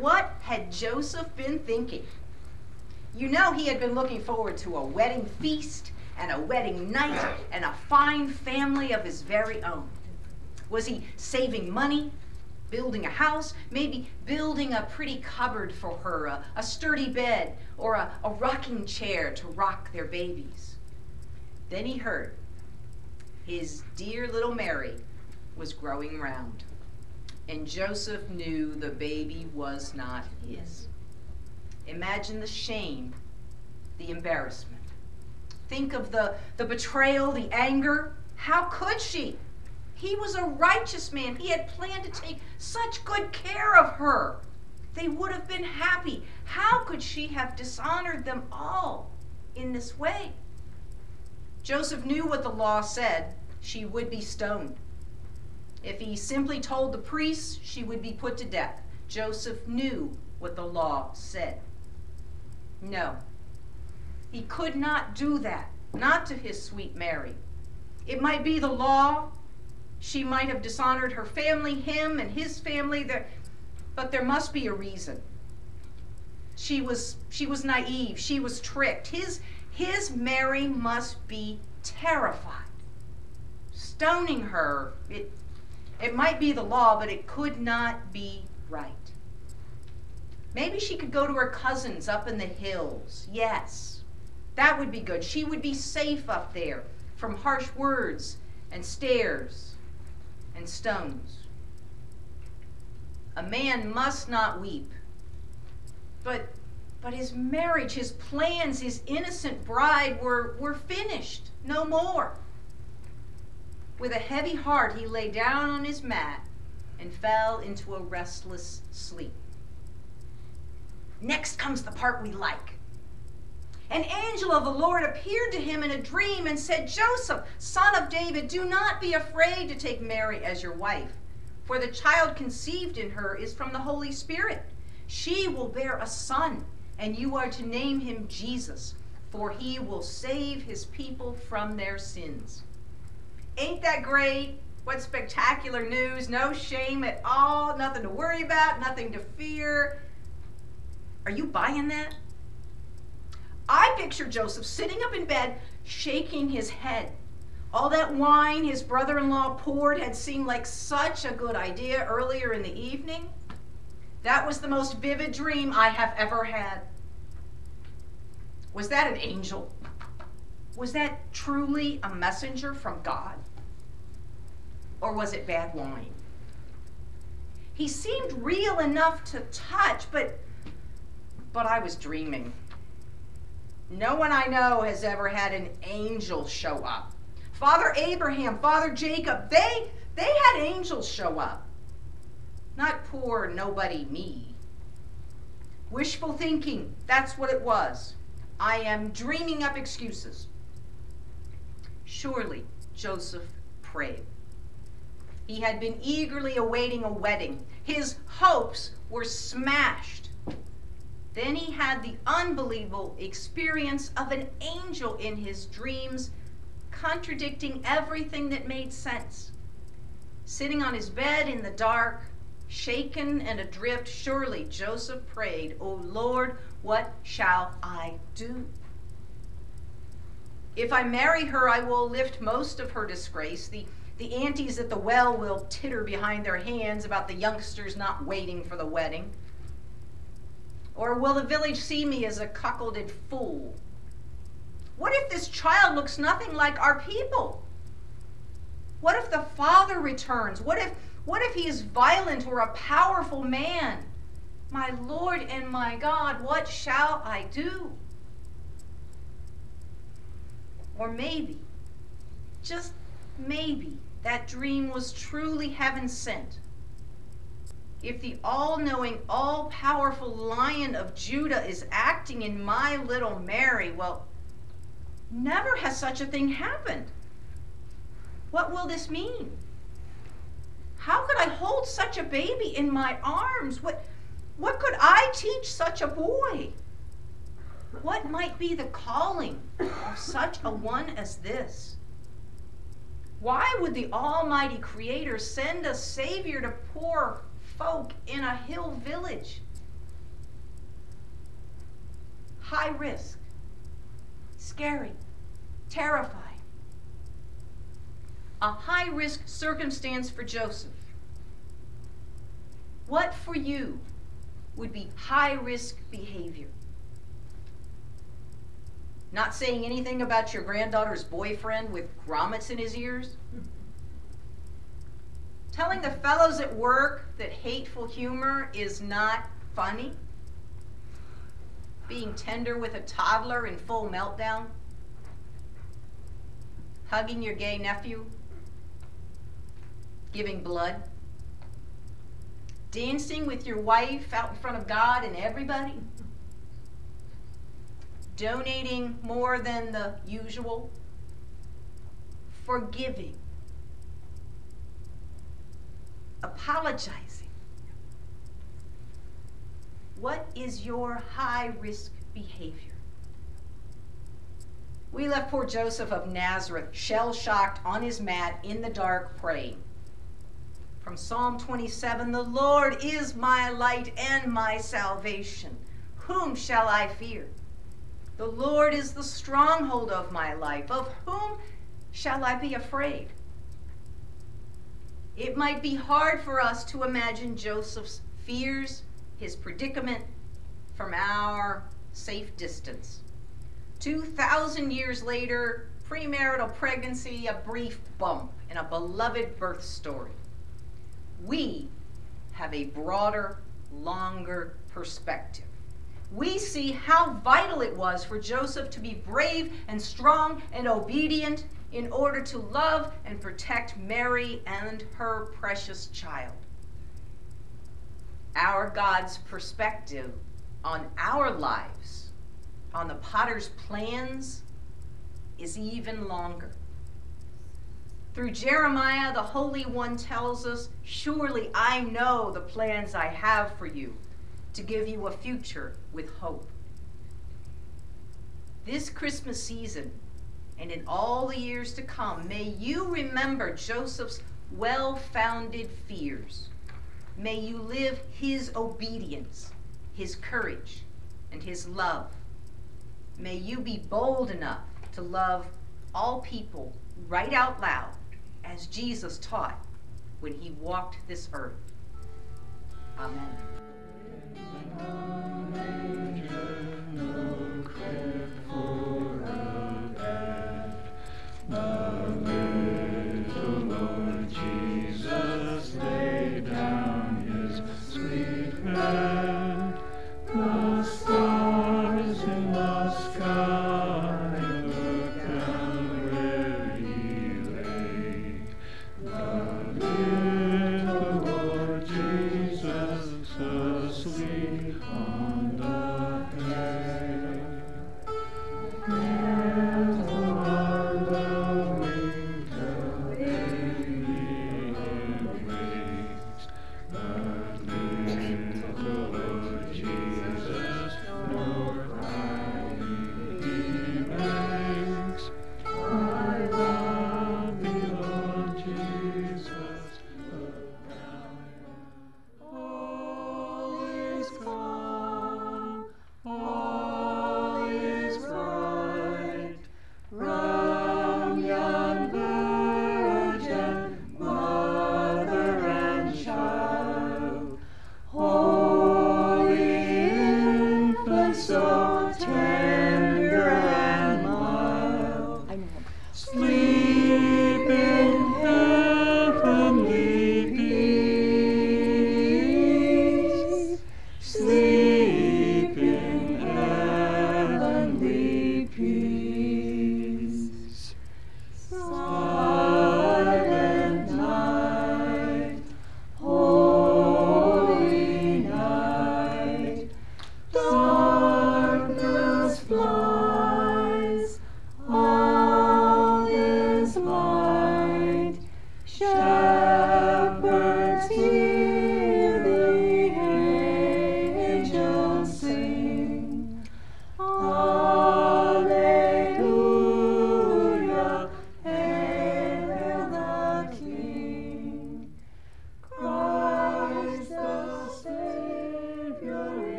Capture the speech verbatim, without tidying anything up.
What had Joseph been thinking? You know he had been looking forward to a wedding feast and a wedding night and a fine family of his very own. Was he saving money, building a house, maybe building a pretty cupboard for her, a, a sturdy bed, or a, a rocking chair to rock their babies? Then he heard his dear little Mary was growing round, and Joseph knew the baby was not his. Imagine the shame, the embarrassment. Think of the, the betrayal, the anger. How could she? He was a righteous man. He had planned to take such good care of her. They would have been happy. How could she have dishonored them all in this way? Joseph knew what the law said. She would be stoned. If he simply told the priests, she would be put to death. Joseph knew what the law said. No, he could not do that, not to his sweet Mary. It might be the law. She might have dishonored her family, him and his family, there, but there must be a reason. She was, she was naive. She was tricked. His, his Mary must be terrified. Stoning her, it, it might be the law, but it could not be right. Maybe she could go to her cousins up in the hills. Yes, that would be good. She would be safe up there from harsh words and stares and stones. A man must not weep. But, but his marriage, his plans, his innocent bride were, were finished. No more. With a heavy heart, he lay down on his mat and fell into a restless sleep. Next comes the part we like. An angel of the Lord appeared to him in a dream and said, Joseph, son of David, do not be afraid to take Mary as your wife, for the child conceived in her is from the Holy Spirit. She will bear a son, and you are to name him Jesus, for he will save his people from their sins. Ain't that great? What spectacular news. No shame at all, nothing to worry about, nothing to fear. Are you buying that? I picture Joseph sitting up in bed, shaking his head. All that wine his brother-in-law poured had seemed like such a good idea earlier in the evening. That was the most vivid dream I have ever had. Was that an angel? Was that truly a messenger from God? Or was it bad wine? He seemed real enough to touch, but, but I was dreaming. No one I know has ever had an angel show up. Father Abraham, Father Jacob, they, they had angels show up. Not poor nobody me. Wishful thinking, that's what it was. I am dreaming up excuses. Surely Joseph prayed. He had been eagerly awaiting a wedding. His hopes were smashed. Then he had the unbelievable experience of an angel in his dreams, contradicting everything that made sense. Sitting on his bed in the dark, shaken and adrift, surely Joseph prayed, O Lord, what shall I do? If I marry her, I will lift most of her disgrace. The, the aunties at the well will titter behind their hands about the youngsters not waiting for the wedding. Or will the village see me as a cuckolded fool? What if this child looks nothing like our people? What if the father returns? What if, what if he is violent or a powerful man? My Lord and my God, what shall I do? Or maybe, just maybe, that dream was truly heaven sent. If the all-knowing, all-powerful Lion of Judah is acting in my little Mary, well, never has such a thing happened. What will this mean? How could I hold such a baby in my arms? What, what could I teach such a boy? What might be the calling of such a one as this? Why would the Almighty Creator send a Savior to poor folk in a hill village? high risk, scary, terrifying. A high-risk circumstance for Joseph. What for you would be high-risk behavior? Not saying anything about your granddaughter's boyfriend with grommets in his ears? Telling the fellows at work that hateful humor is not funny? Being tender with a toddler in full meltdown? Hugging your gay nephew? Giving blood? Dancing with your wife out in front of God and everybody? Donating more than the usual? Forgiving? Apologizing? What is your high-risk behavior? We left poor Joseph of Nazareth shell-shocked on his mat in the dark praying. From Psalm twenty-seven, the Lord is my light and my salvation. Whom shall I fear? The Lord is the stronghold of my life. Of whom shall I be afraid? It might be hard for us to imagine Joseph's fears, his predicament, from our safe distance. Two thousand years later, premarital pregnancy, a brief bump in a beloved birth story. We have a broader, longer perspective. We see how vital it was for Joseph to be brave and strong and obedient in order to love and protect Mary and her precious child. Our God's perspective on our lives, on the potter's plans, is even longer. Through Jeremiah, the Holy One tells us, surely I know the plans I have for you, to give you a future with hope. This Christmas season, and in all the years to come, may you remember Joseph's well-founded fears. May you live his obedience, his courage, and his love. May you be bold enough to love all people right out loud, as Jesus taught when he walked this earth. Amen.